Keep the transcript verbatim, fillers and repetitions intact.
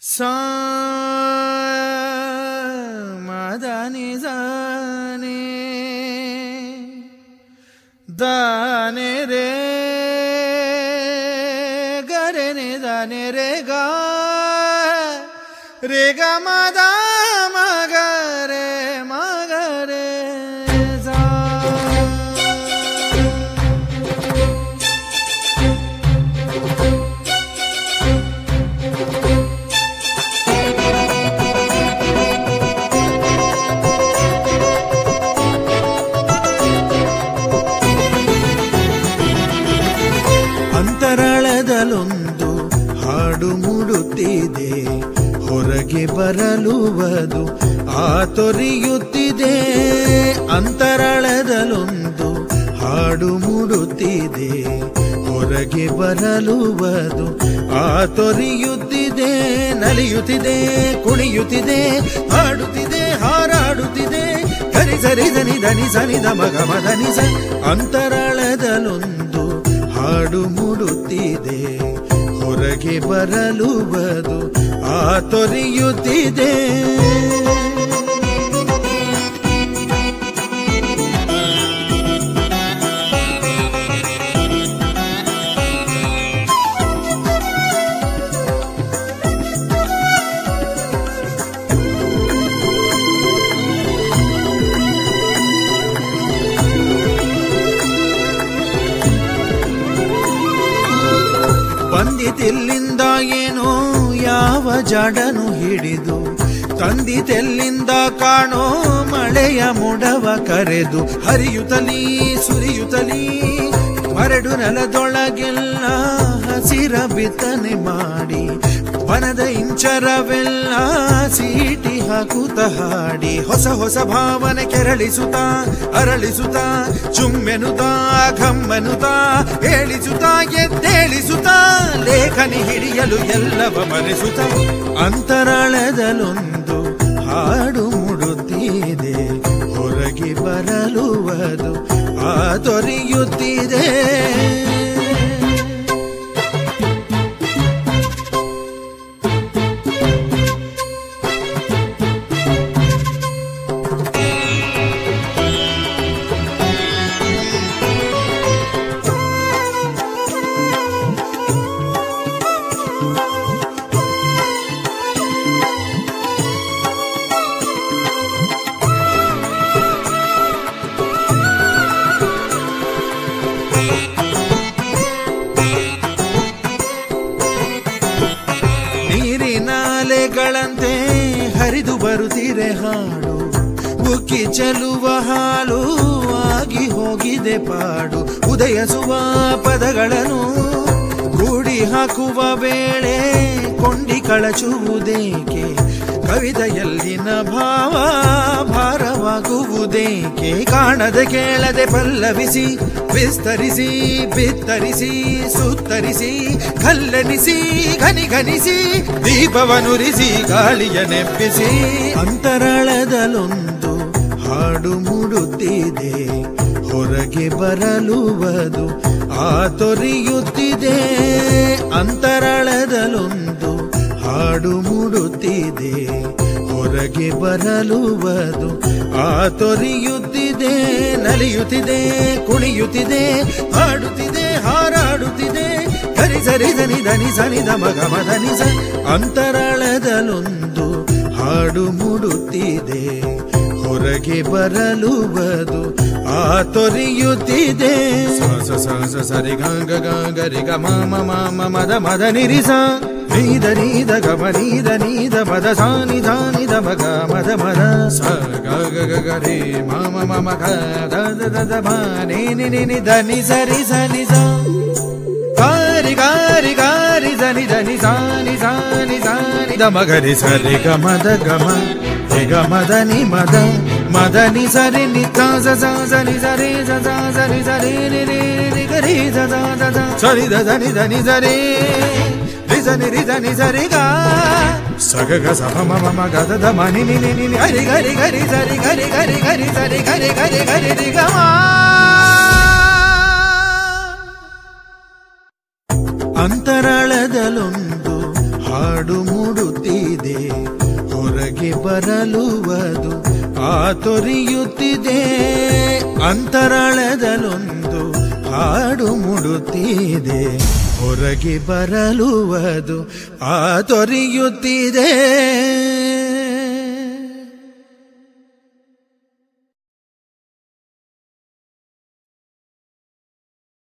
ಸಾ ಮದನಿ ದಾನೆ ದಾನೆ ರೇ ಗರೆ ನೆ ದಾನೆ ರೇ ಗಾ ರೇ ಗ ಮದ ಮಗ ರೇ ಮಗ ರೇ ಸಾ. ಅಂತರಾಳದಲ್ಲೊಂದು ಹಾಡು ಮೂಡುತ್ತಿದೆ, ಹೊರಗೆ ಬರಲುವುದು ಆ ತೊರೆಯುತ್ತಿದೆ. ಅಂತರಾಳದಲ್ಲೊಂದು ಹಾಡು ಮೂಡುತ್ತಿದೆ, ಹೊರಗೆ ಬರಲುವುದು ಆ ತೊರೆಯುತ್ತಿದೆ. ನಲಿಯುತ್ತಿದೆ, ಕುಣಿಯುತ್ತಿದೆ, ಹಾಡುತ್ತಿದೆ, ಹಾರಾಡುತ್ತಿದೆ. ಹರಿ ಸರಿ ಧನಿ ಧನಿ ಸನಿ ದ ಮಗ ಮದನಿ ಸ. ಅಂತರಾಳದಲ್ಲೊಂದು ಹಾಡು ಮೂಡುತ್ತಿದೆ, ಹೊರಗೆ ಬರಲುವುದು ಆ ತೊರೆಯುತ್ತಿದೆ. ಬಂದಿತೆಲ್ಲಿಂದ ಏನೋ ಯಾವ ಜಾಡನು ಹಿಡಿದು, ತಂದಿತೆಲ್ಲಿಂದ ಕಾಣೋ ಮಳೆಯ ಮುಡವ ಕರೆದು. ಹರಿಯುತ್ತಲೀ ಸುರಿಯುತ್ತಲೀ ಮರಡು ನೆಲದೊಳಗೆಲ್ಲ ಹಸಿರ ಬಿತ್ತನೆ ಮಾಡಿ, ವನದ ಇಂಚರವೆಲ್ಲ ಸೀಟಿ ಹಾಕುತ್ತ ಹಾಡಿ. ಹೊಸ ಹೊಸ ಭಾವನೆ ಕೆರಳಿಸುತ್ತ ಅರಳಿಸುತ್ತ ಚುಮ್ಮೆನುತ ಘಮ್ಮೆನುತ ಹೇಳಿಸುತ್ತ ಎದ್ದೇಳಿಸುತ್ತ ಲೇಖನಿ ಹಿಡಿಯಲು ಎಲ್ಲವ ಮರೆಸುತ್ತ. ಅಂತರಾಳದಲ್ಲೊಂದು ಹಾಡು ಮೂಡುತ್ತಿದೆ, ಹೊರಗೆ ಬರಲುವುದು ಆ ತೊರೆಯುತ್ತಿದೆ. ನೀರಿನಾಲೆಗಳಂತೆ ಹರಿದು ಬರುತ್ತಿರೆ ಹಾಡು, ಉಕ್ಕಿ ಚೆಲ್ಲುವ ಹಾಲು ಆಗಿ ಹೋಗಿದೆ ಪಾಡು. ಉದಯಿಸುವ ಪದಗಳನ್ನು ಕೂಡಿ ಹಾಕುವ ವೇಳೆ ಕೊಂಡಿ ಕಳಚುವುದೇಕೆ, ಕವಿತೆಯಲ್ಲಿನ ಭಾವ ಭಾರವಾಗುವುದೇಕೆ. ಕಾಣದೆ ಕೇಳದೆ ಪಲ್ಲವಿಸಿ ವಿಸ್ತರಿಸಿ ಬಿತ್ತರಿಸಿ ಸುತ್ತರಿಸಿ ಕಲ್ಲೆನಿಸಿ ಘನಿ ಘನಿಸಿ ದೀಪವನುರಿಸಿ ಗಾಳಿಯ ನೆಪ್ಪಿಸಿ. ಅಂತರಾಳದಲ್ಲೊಂದು ಹಾಡು ಮೂಡುತ್ತಿದೆ, ಹೊರಗೆ ಬರಲುವುದು ಆ ತೊರೆಯುತ್ತಿದೆ. ಅಂತರಾಳದಲ್ಲೊಂದು ಹಾಡು ಮೂಡುತ್ತಿದೆ, ಹೊರಗೆ ಬರಲುವುದು ಆ ತೊರೆಯುತ್ತಿದೆ. ನಲಿಯುತ್ತಿದೆ, ಕುಣಿಯುತ್ತಿದೆ, ಹಾಡುತ್ತಿದೆ, ಹಾರಾಡುತ್ತಿದೆ. ಹರಿ ಸರಿ ಧನಿ ಧನಿ ಸನಿ ದ ಮಗ ಮದನಿ ಸ. ಅಂತರಾಳದಲ್ಲೊಂದು ಹಾಡು ಮೂಡುತ್ತಿದೆ, ಹೊರಗೆ ಬರಲುವುದು ಆ ತೊರೆಯುತ್ತಿದೆ. ಸ ಸ ಸ ಸರಿ ಗಂಗ ಗಂಗ ರಿ ಗ ಮ ಮ ಮ ಮದ ಮದ ನಿರಿ ಸ. ನೀದ ನೀದ ಗಮ ನೀದ ನೀದ ಮದ ಸಾನಿ ಸಾನಿ ದ ಮಗ ಮದ ಮದ ಸ ಗ ಗ ಗ ಗ ರೇ ಮ ಮ ಮ ಮ ಗ ದ ದ ದ ದ ಮ ನಿ ನಿ ನಿ ನಿ ದ ನಿ ಸ ರಿ ಸ ನಿ ಸ. ಗಾರಿ ಗಾರಿ ಗಾರಿ ದ ನಿ ದ ನಿ ಸ ನಿ ಸ ನಿ ಸ ನಿ ದ ಮ ಗ ರಿ ಸ ರಿ ಗ ಮ ದ ಗ ಮ ರಿ ಗ ಮ ದ ನಿ ಮ ದ ಮ ದ ನಿ ಸ ರಿ ನಿ ತ ಸ ಸ ಸ ನಿ ಸ ರಿ ಸ ಸ ಸ ನಿ ಸ ರಿ ನಿ ರಿ ರಿ ಗ ರಿ ಸ ಸ ಸ ಸ ಸ ನಿ ದ ದ ನಿ ದ ನಿ ಸ ರಿ ರಿ ಸ ನಿ ರಿ ದ ನಿ ಸ ರಿ ಗ ಸ ಗ ಗ ಸ ಮ ಮ ಮ ಗ ದ ದ ಮ ನಿ ನಿ ನಿ ನಿ ಹರಿ ಗರಿ ಗರಿ ಸ ರಿ ಗರಿ ಗರಿ ಗರಿ ಸ ರಿ ಗರಿ ಗರಿ ಗರಿ ರಿ ಗ ಮ. ಅಂತರಾಳದಲ್ಲೊಂದು ಹಾಡು ಮೂಡುತ್ತಿ ಹೊರಗೆ ಬರಲುವುದು ಆ ತೊರೆಯುತ್ತಿದೆ. ಅಂತರಾಳದಲ್ಲೊಂದು ಹಾಡು ಮುಡುತ್ತಿದೆ, ಹೊರಗೆ ಬರಲುವುದು ಆ ತೊರೆಯುತ್ತಿದೆ.